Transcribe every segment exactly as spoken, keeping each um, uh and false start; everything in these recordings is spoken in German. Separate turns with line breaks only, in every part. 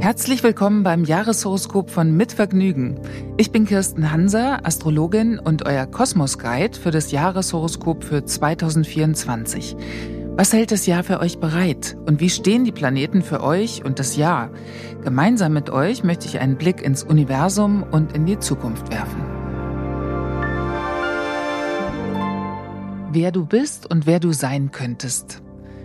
Herzlich willkommen beim Jahreshoroskop von Mit Vergnügen. Ich bin Kirsten Hanser, Astrologin und euer Kosmos-Guide für das Jahreshoroskop für zwanzig vierundzwanzig. Was hält das Jahr für euch bereit? Und wie stehen die Planeten für euch und das Jahr? Gemeinsam mit euch möchte ich einen Blick ins Universum und in die Zukunft werfen. Wer du bist und wer du sein könntest.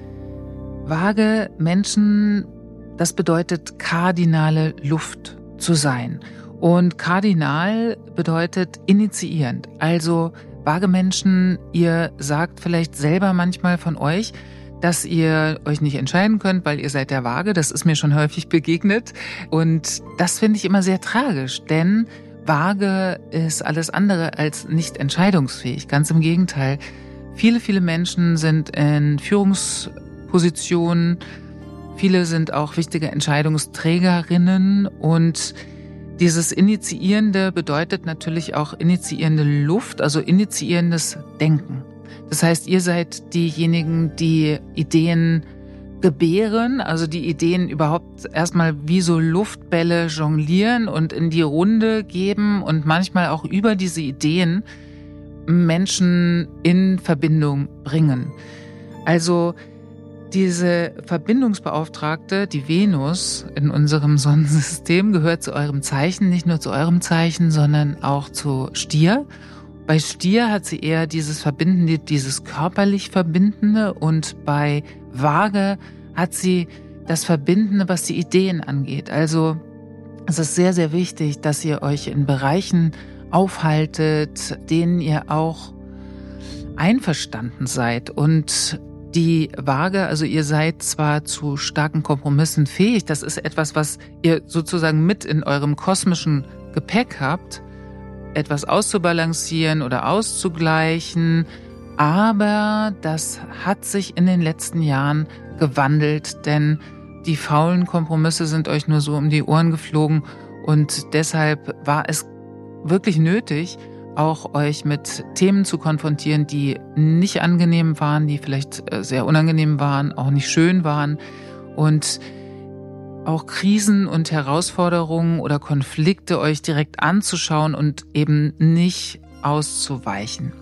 Waage, Menschen, das bedeutet kardinale Luft zu sein. Und kardinal bedeutet initiierend. Also Waage-Menschen, ihr sagt vielleicht selber manchmal von euch, dass ihr euch nicht entscheiden könnt, weil ihr seid der Waage. Das ist mir schon häufig begegnet. Und das finde ich immer sehr tragisch, denn Waage ist alles andere als nicht entscheidungsfähig. Ganz im Gegenteil. Viele, viele Menschen sind in Führungspositionen. Viele sind auch wichtige Entscheidungsträgerinnen und dieses Initiierende bedeutet natürlich auch initiierende Luft, also initiierendes Denken. Das heißt, ihr seid diejenigen, die Ideen gebären, also die Ideen überhaupt erstmal wie so Luftbälle jonglieren und in die Runde geben und manchmal auch über diese Ideen Menschen in Verbindung bringen. Also diese Verbindungsbeauftragte, die Venus in unserem Sonnensystem, gehört zu eurem Zeichen, nicht nur zu eurem Zeichen, sondern auch zu Stier. Bei Stier hat sie eher dieses Verbindende, dieses körperlich Verbindende und bei Waage hat sie das Verbindende, was die Ideen angeht. Also es ist sehr, sehr wichtig, dass ihr euch in Bereichen aufhaltet, denen ihr auch einverstanden seid und die Waage, also ihr seid zwar zu starken Kompromissen fähig, das ist etwas, was ihr sozusagen mit in eurem kosmischen Gepäck habt, etwas auszubalancieren oder auszugleichen, aber das hat sich in den letzten Jahren gewandelt, denn die faulen Kompromisse sind euch nur so um die Ohren geflogen und deshalb war es wirklich nötig, auch euch mit Themen zu konfrontieren, die nicht angenehm waren, die vielleicht sehr unangenehm waren, auch nicht schön waren und auch Krisen und Herausforderungen oder Konflikte euch direkt anzuschauen und eben nicht auszuweichen.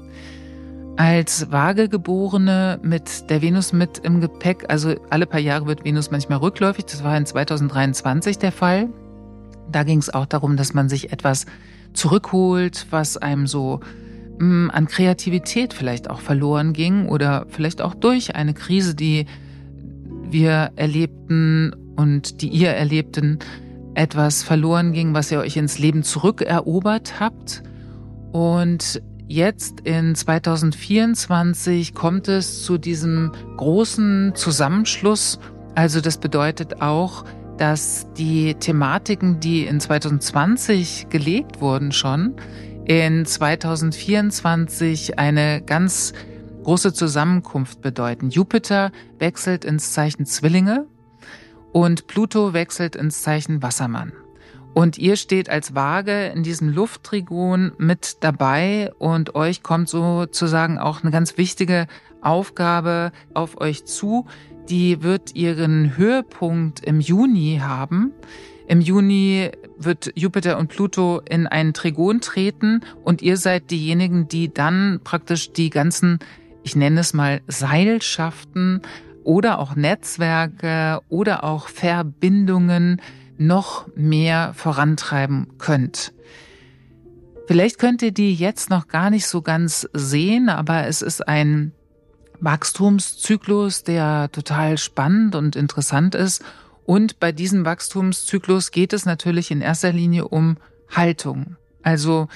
Als Waagegeborene mit der Venus mit im Gepäck, also alle paar Jahre wird Venus manchmal rückläufig, das war in zwanzig dreiundzwanzig der Fall. Da ging es auch darum, dass man sich etwas zurückholt, was einem so mh, an Kreativität vielleicht auch verloren ging oder vielleicht auch durch eine Krise, die wir erlebten und die ihr erlebten, etwas verloren ging, was ihr euch ins Leben zurückerobert habt. Und jetzt in zwanzig vierundzwanzig kommt es zu diesem großen Zusammenschluss. Also das bedeutet auch, dass die Thematiken, die in zwanzig zwanzig gelegt wurden schon, in zwanzig vierundzwanzig eine ganz große Zusammenkunft bedeuten. Jupiter wechselt ins Zeichen Zwillinge und Pluto wechselt ins Zeichen Wassermann. Und ihr steht als Waage in diesem Lufttrigon mit dabei und euch kommt sozusagen auch eine ganz wichtige Aufgabe auf euch zu. Die wird ihren Höhepunkt im Juni haben. Im Juni wird Jupiter und Pluto in einen Trigon treten und ihr seid diejenigen, die dann praktisch die ganzen, ich nenne es mal Seilschaften oder auch Netzwerke oder auch Verbindungen noch mehr vorantreiben könnt. Vielleicht könnt ihr die jetzt noch gar nicht so ganz sehen, aber es ist ein Wachstumszyklus, der total spannend und interessant ist. Und bei diesem Wachstumszyklus geht es natürlich in erster Linie um Haltung. Also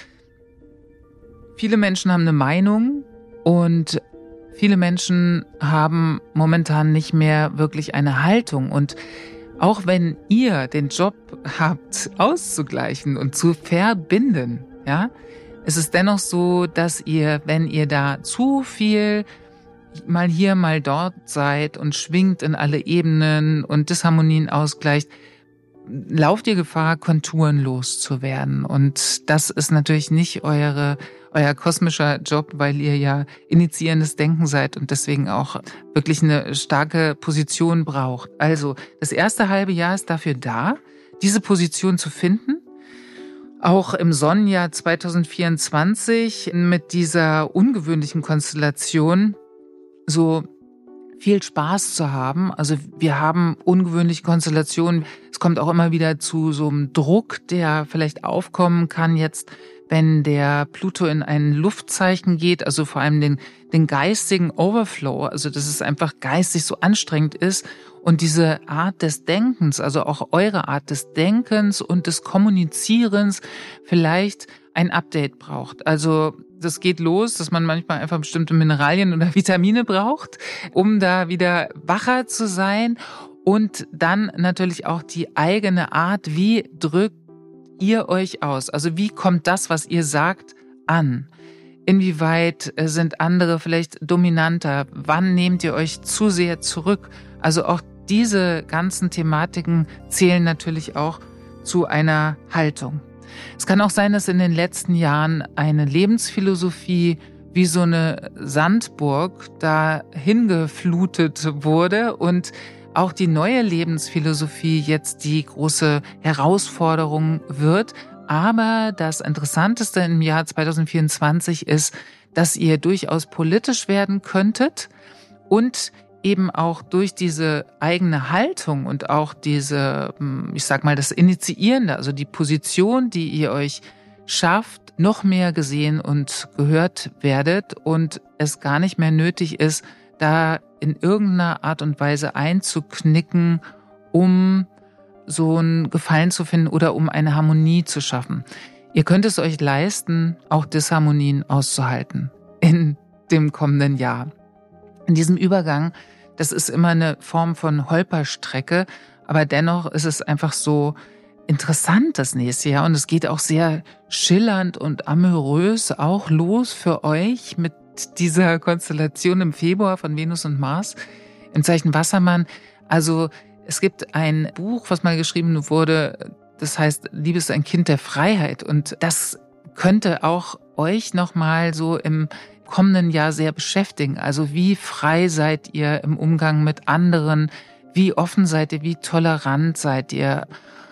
viele Menschen haben eine Meinung und viele Menschen haben momentan nicht mehr wirklich eine Haltung. Und auch wenn ihr den Job habt, auszugleichen und zu verbinden, ja, es ist dennoch so, dass ihr, wenn ihr da zu viel mal hier, mal dort seid und schwingt in alle Ebenen und Disharmonien ausgleicht, lauft ihr Gefahr, konturenlos zu werden. Und das ist natürlich nicht eure, euer kosmischer Job, weil ihr ja initiierendes Denken seid und deswegen auch wirklich eine starke Position braucht. Also das erste halbe Jahr ist dafür da, diese Position zu finden. Auch im Sonnenjahr zwanzig vierundzwanzig mit dieser ungewöhnlichen Konstellation so viel Spaß zu haben. Also wir haben ungewöhnliche Konstellationen. Es kommt auch immer wieder zu so einem Druck, der vielleicht aufkommen kann jetzt, wenn der Pluto in ein Luftzeichen geht, also vor allem den, den geistigen Overflow, also dass es einfach geistig so anstrengend ist und diese Art des Denkens, also auch eure Art des Denkens und des Kommunizierens vielleicht ein Update braucht. Also das geht los, dass man manchmal einfach bestimmte Mineralien oder Vitamine braucht, um da wieder wacher zu sein. Und dann natürlich auch die eigene Art, wie drückt ihr euch aus? Also wie kommt das, was ihr sagt, an? Inwieweit sind andere vielleicht dominanter? Wann nehmt ihr euch zu sehr zurück? Also auch diese ganzen Thematiken zählen natürlich auch zu einer Haltung. Es kann auch sein, dass in den letzten Jahren eine Lebensphilosophie wie so eine Sandburg da hingeflutet wurde und auch die neue Lebensphilosophie jetzt die große Herausforderung wird. Aber das Interessanteste im Jahr zwanzig vierundzwanzig ist, dass ihr durchaus politisch werden könntet und eben auch durch diese eigene Haltung und auch diese, ich sag mal, das Initiierende, also die Position, die ihr euch schafft, noch mehr gesehen und gehört werdet und es gar nicht mehr nötig ist, da in irgendeiner Art und Weise einzuknicken, um so einen Gefallen zu finden oder um eine Harmonie zu schaffen. Ihr könnt es euch leisten, auch Disharmonien auszuhalten in dem kommenden Jahr. In diesem Übergang, das ist immer eine Form von Holperstrecke, aber dennoch ist es einfach so interessant das nächste Jahr und es geht auch sehr schillernd und amourös auch los für euch mit dieser Konstellation im Februar von Venus und Mars im Zeichen Wassermann. Also es gibt ein Buch, was mal geschrieben wurde, das heißt, Liebe ist ein Kind der Freiheit und das könnte auch euch nochmal so im kommenden Jahr sehr beschäftigen. Also wie frei seid ihr im Umgang mit anderen? Wie offen seid ihr? Wie tolerant seid ihr?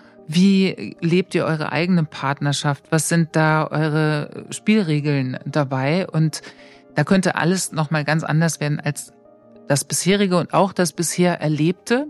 Wie lebt ihr eure eigene Partnerschaft? Was sind da eure Spielregeln dabei? Und da könnte alles nochmal ganz anders werden als das bisherige und auch das bisher Erlebte.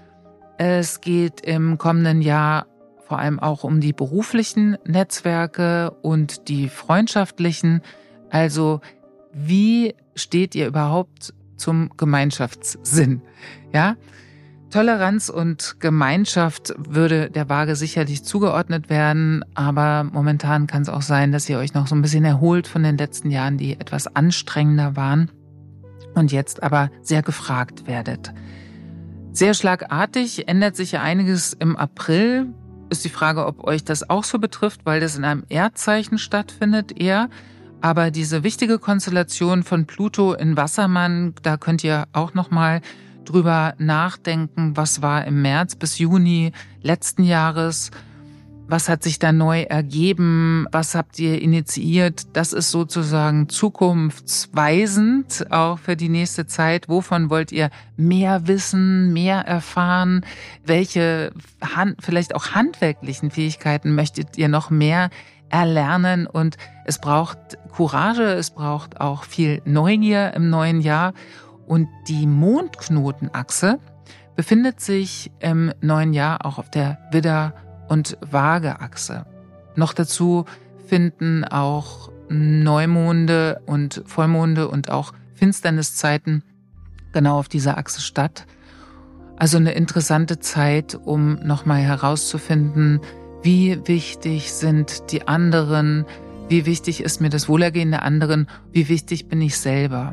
Es geht im kommenden Jahr vor allem auch um die beruflichen Netzwerke und die freundschaftlichen. Also wie steht ihr überhaupt zum Gemeinschaftssinn? Ja? Toleranz und Gemeinschaft würde der Waage sicherlich zugeordnet werden, aber momentan kann es auch sein, dass ihr euch noch so ein bisschen erholt von den letzten Jahren, die etwas anstrengender waren und jetzt aber sehr gefragt werdet. Sehr schlagartig ändert sich ja einiges im April. Ist die Frage, ob euch das auch so betrifft, weil das in einem Erdzeichen stattfindet eher. Aber diese wichtige Konstellation von Pluto in Wassermann, da könnt ihr auch noch mal drüber nachdenken, was war im März bis Juni letzten Jahres, was hat sich da neu ergeben, was habt ihr initiiert. Das ist sozusagen zukunftsweisend auch für die nächste Zeit. Wovon wollt ihr mehr wissen, mehr erfahren? Welche Hand, vielleicht auch handwerklichen Fähigkeiten möchtet ihr noch mehr erlernen? Und es braucht Courage, es braucht auch viel Neugier im neuen Jahr. Und die Mondknotenachse befindet sich im neuen Jahr auch auf der Widder- und Waage-Achse. Noch dazu finden auch Neumonde und Vollmonde und auch Finsterniszeiten genau auf dieser Achse statt. Also eine interessante Zeit, um nochmal herauszufinden, wie wichtig sind die anderen, wie wichtig ist mir das Wohlergehen der anderen, wie wichtig bin ich selber.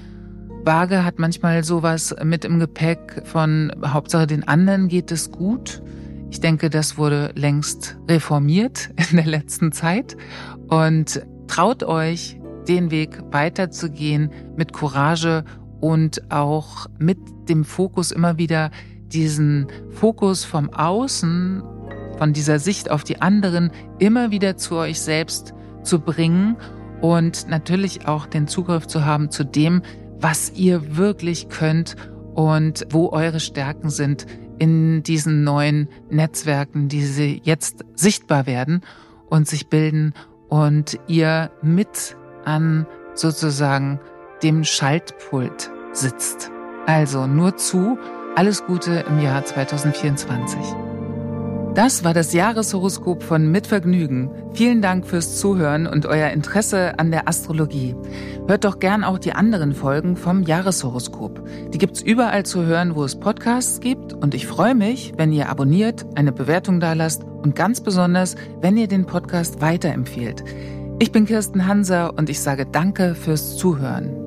Waage hat manchmal sowas mit im Gepäck von Hauptsache den anderen geht es gut. Ich denke, das wurde längst reformiert in der letzten Zeit und traut euch, den Weg weiterzugehen mit Courage und auch mit dem Fokus immer wieder diesen Fokus vom Außen, von dieser Sicht auf die anderen immer wieder zu euch selbst zu bringen und natürlich auch den Zugriff zu haben zu dem, was ihr wirklich könnt und wo eure Stärken sind in diesen neuen Netzwerken, die sie jetzt sichtbar werden und sich bilden und ihr mit an sozusagen dem Schaltpult sitzt. Also nur zu, alles Gute im Jahr zwanzig vierundzwanzig. Das war das Jahreshoroskop von Mit Vergnügen. Vielen Dank fürs Zuhören und euer Interesse an der Astrologie. Hört doch gern auch die anderen Folgen vom Jahreshoroskop. Die gibt's überall zu hören, wo es Podcasts gibt. Und ich freue mich, wenn ihr abonniert, eine Bewertung dalasst und ganz besonders, wenn ihr den Podcast weiterempfehlt. Ich bin Kirsten Hanser und ich sage Danke fürs Zuhören.